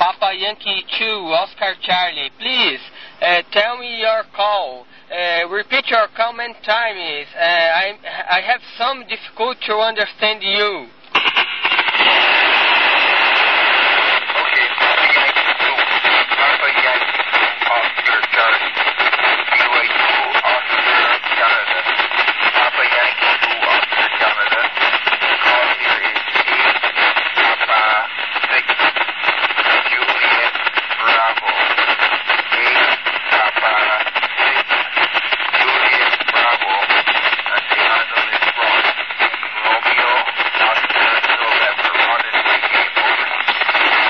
Papa Yankee 2, Oscar Charlie. Please, tell me your call. Repeat your comment time is. I have some difficulty to understand you.